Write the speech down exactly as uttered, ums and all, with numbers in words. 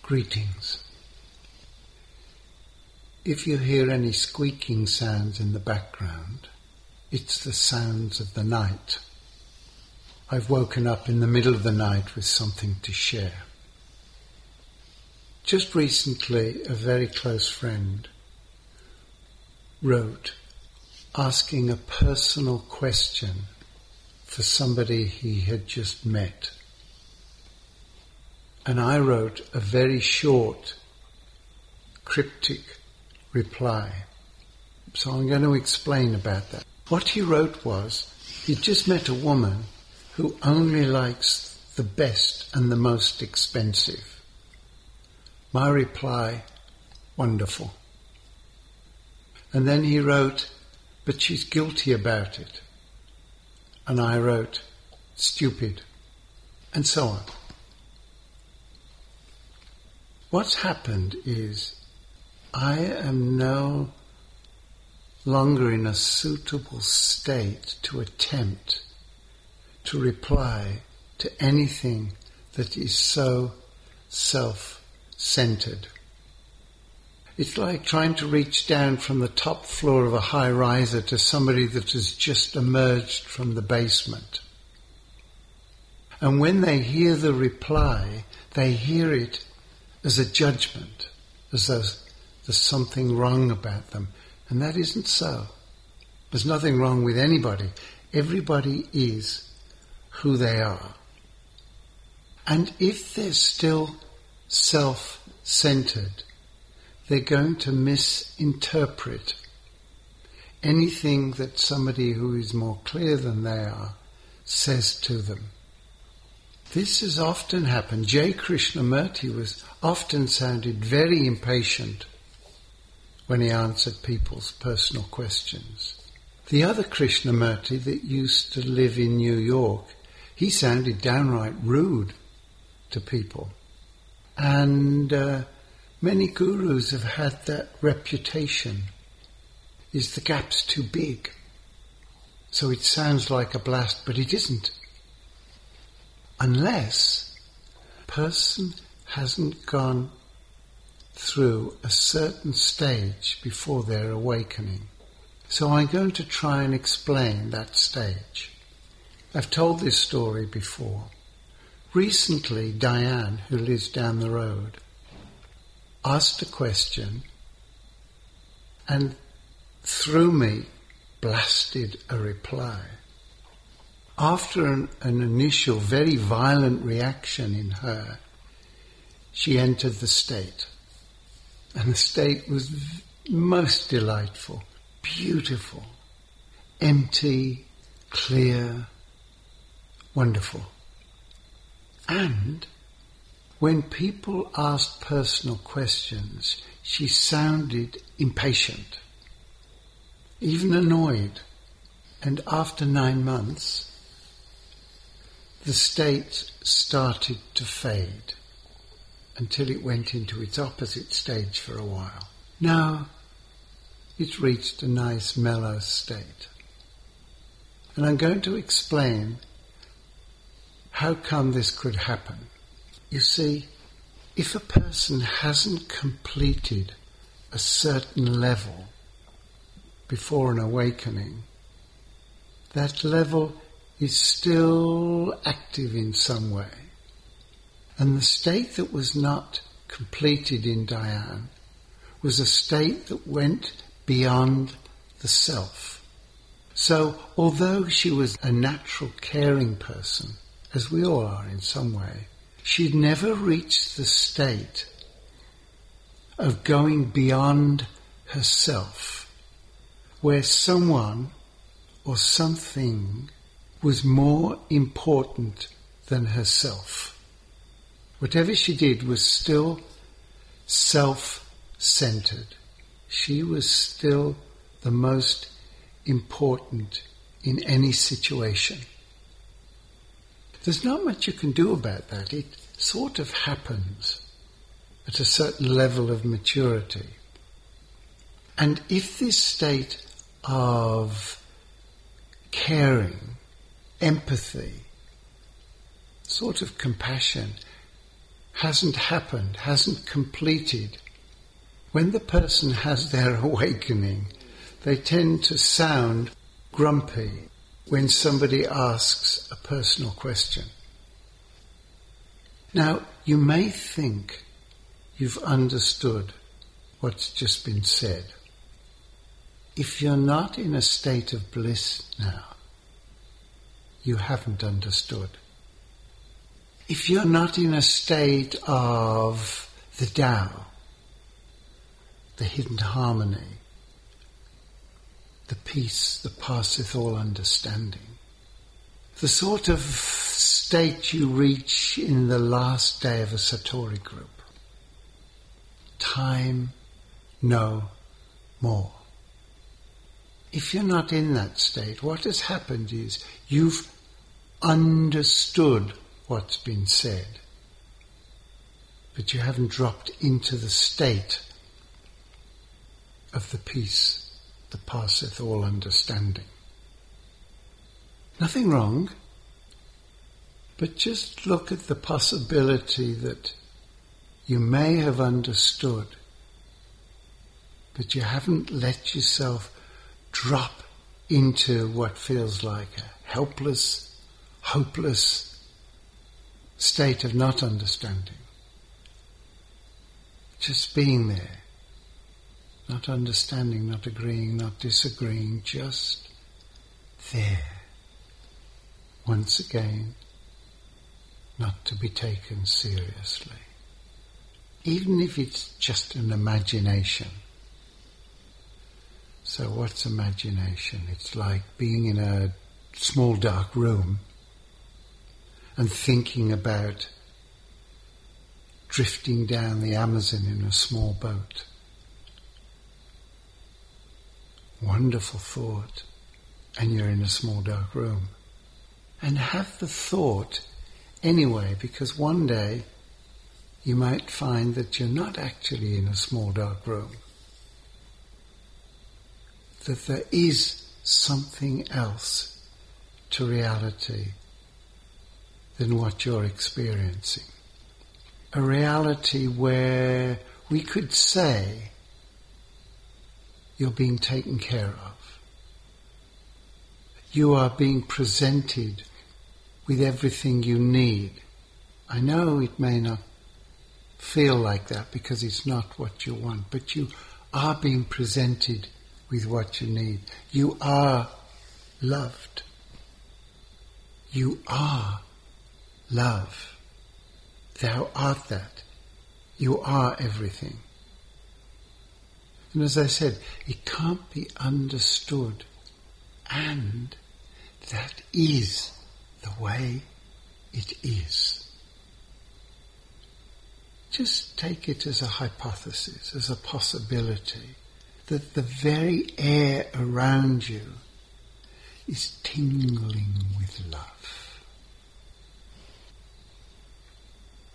Greetings. If you hear any squeaking sounds in the background, it's the sounds of the night. I've woken up in the middle of the night with something to share. Just recently, a very close friend wrote asking a personal question for somebody he had just met. And I wrote a very short, cryptic reply. So I'm going to explain about that. What he wrote was, he'd just met a woman who only likes the best and the most expensive. My reply, wonderful. And then he wrote, but she's guilty about it. And I wrote, stupid. And so on. What's happened is I am no longer in a suitable state to attempt to reply to anything that is so self-centered. It's like trying to reach down from the top floor of a high riser to somebody that has just emerged from the basement. And when they hear the reply, they hear it as a judgment, as though there's something wrong about them. And that isn't so. There's nothing wrong with anybody. Everybody is who they are. And if they're still self-centered, they're going to misinterpret anything that somebody who is more clear than they are says to them. This has often happened. J. Krishnamurti was often sounded very impatient when he answered people's personal questions. The other Krishnamurti that used to live in New York, he sounded downright rude to people. And uh, many gurus have had that reputation. Is the gap's too big? So it sounds like a blast, but it isn't. Unless a person hasn't gone through a certain stage before their awakening. So I'm going to try and explain that stage. I've told this story before. Recently, Diane, who lives down the road, asked a question and through me blasted a reply. After an, an initial very violent reaction in her, she entered the state. And the state was v- most delightful, beautiful, empty, clear, wonderful. And when people asked personal questions, she sounded impatient, even annoyed. And after nine months, the state started to fade until it went into its opposite stage for a while. Now, it's reached a nice mellow state. And I'm going to explain how come this could happen. You see, if a person hasn't completed a certain level before an awakening, that level is still active in some way. And the state that was not completed in Diane was a state that went beyond the self. So although she was a natural caring person, as we all are in some way, she'd never reached the state of going beyond herself, where someone or something was more important than herself. Whatever she did was still self-centered. She was still the most important in any situation. There's not much you can do about that. It sort of happens at a certain level of maturity. And if this state of caring, empathy, sort of compassion hasn't happened, hasn't completed, when the person has their awakening, they tend to sound grumpy when somebody asks a personal question. Now, you may think you've understood what's just been said. If you're not in a state of bliss now, you haven't understood. If you're not in a state of the Tao, the hidden harmony, the peace that passeth all understanding, the sort of state you reach in the last day of a Satori group, time no more. If you're not in that state, what has happened is you've understood what's been said, but you haven't dropped into the state of the peace that passeth all understanding. Nothing wrong, but just look at the possibility that you may have understood, but you haven't let yourself drop into what feels like a helpless, hopeless state of not understanding. Just being there, not understanding, not agreeing, not disagreeing, just there. Once again, not to be taken seriously. Even if it's just an imagination. So what's imagination? It's like being in a small dark room and thinking about drifting down the Amazon in a small boat. Wonderful thought, and you're in a small dark room. And have the thought anyway, because one day you might find that you're not actually in a small dark room. That there is something else to reality than what you're experiencing. A reality where we could say you're being taken care of. You are being presented with everything you need. I know it may not feel like that because it's not what you want, but you are being presented with what you need. You are loved. You are love. Thou art that. You are everything. And as I said, it can't be understood. And that is the way it is. Just take it as a hypothesis, as a possibility, that the very air around you is tingling with love.